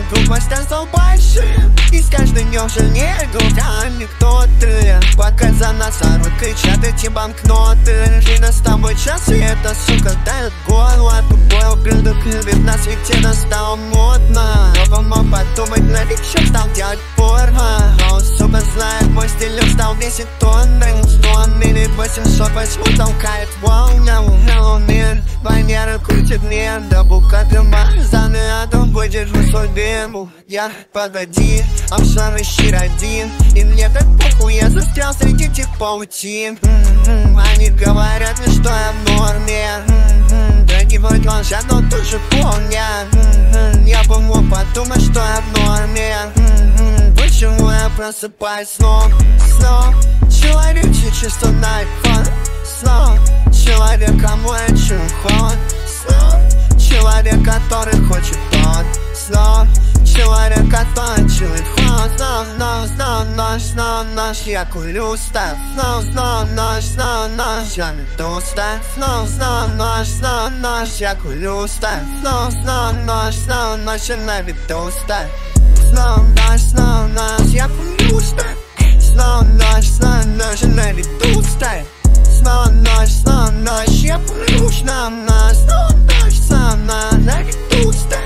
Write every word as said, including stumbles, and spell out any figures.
глупость стал большим, и с каждым днем сильнее губами. Кто ты? Пока за нас орут, кричат эти банкноты. Жизнь с тобой час, и эта сука дает горло. Тупой ублюдок любит нас, ведь это стало модно. Но помог подумать, новичок стал делать порно. О, сука знает, мой стиль стал десять тонн. Сто мили восемьсот восьму толкает волна. Но мир, войнеры крутит мир. Да бука дыма, занятым выдержу свой дым. Я, погоди, обшар ищи один. И мне так похуй, я застрял среди тех паутин. М-м-м, Они говорят мне, что я в норме. М-м-м, Да не выглажа, но тоже помнят. М-м-м, Я бы мог подумать, что я в норме. М-м-м, Почему я просыпаюсь снова, снова? Человек, чье чувство на iPhone. Снова человек, кому я чую холод. Снова человек, который хочет тон. Снова человек, который чует холод. Снова, снова, снова ночь, снова ночь. Я курю устав. Снова, снова ночь, снова ночь. Я мету устав. Снова, снова ночь, снова ночь. Я курю устав. Снова, снова ночь, снова ночь. Я на виду устав. Снова ночь, снова ночь. Я курю устав. Снова ночь, снова ночь. Я на виду устав. Снова ночь, снова ночь. Я курю устав. Снова ночь, снова ночь. Я на виду устав.